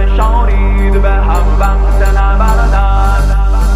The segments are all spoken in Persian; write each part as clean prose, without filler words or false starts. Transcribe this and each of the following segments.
بفشارید به هم وقت نبردست،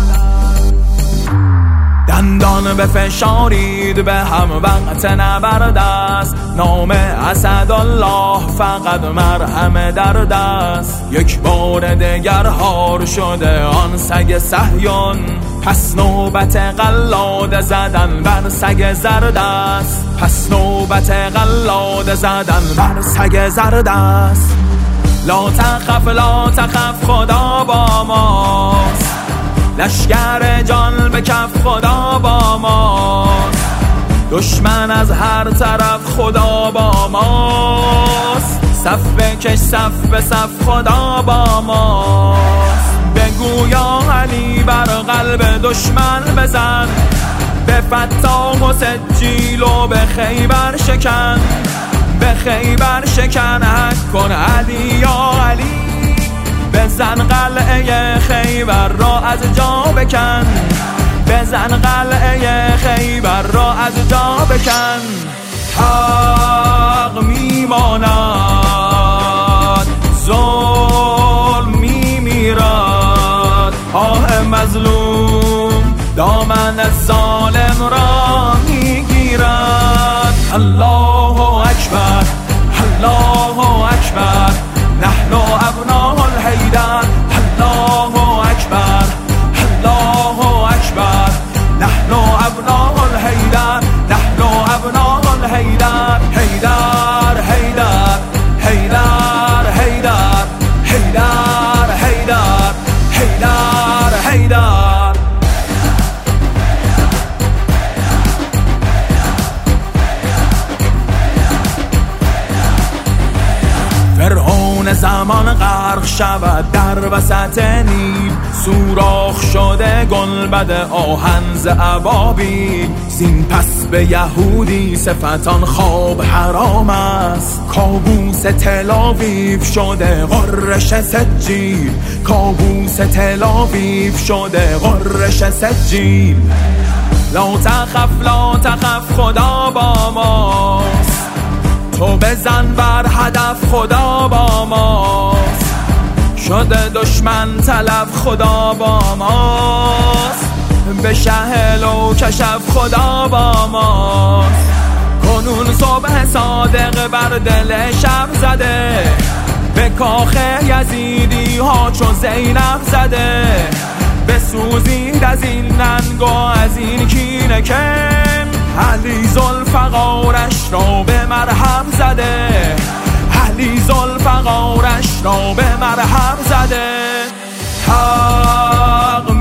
دندان بفشارید به هم وقت نبردست. نام اسدالله فقط مرهم درد است. یک بار دگر هار شده آن سگ صهیون، پس نوبت قلاده زدن بر سگ زرد است. پس نوبت قلاده زدن بر سگ زرد است. لا تخف لا تخف خدا با ماست، لشگر جان به کف خدا با ماست. دشمن از هر طرف خدا با ماست. صف بکش صف به صف خدا با ماست. بگو یا علی بر قلب دشمن بزن، به فتاح و سجیل و به خیبر شکن. به خیبر شکن حق کن علی یا علی، بزن قلعه خیبر را از جا بکن. بزن قلعه خیبر را از جا بکن. حق میماند ظلم میمیرد، آه مظلوم دامن ظالم را میگیرد. الله اکبر الله اکبر نحن ابناء الحیدر. الله اکبر الله اکبر نحن ابناء الحیدر. نحن ابناء الحیدر. حیدر حیدر حیدر حیدر حیدر حیدر حیدر حیدر. فرعون زمان غرق شود در وسط نیل، سوراخ شده گنبد آهن ز ابابیل. زین پس به یهودی صفتان خواب حرام است، کابوس تل‌آویو شده غرش سجیل. کابوس تل‌آویو شده غرش سجیل. لا تخف خدا با ماست، تو بزن بر هدف خدا با ماست. شده دشمن طلب خدا با ماست، به شهل و کشف خدا با ماست. کنون صبح صادق بر دل شب زده، به کاخ یزیدی ها چو زینب زده. بسوزید از این ننگ و از این کینه کن، علی ذوالفقارش را به مرهم زده. علی ذوالفقارش را به مرهم زده. حق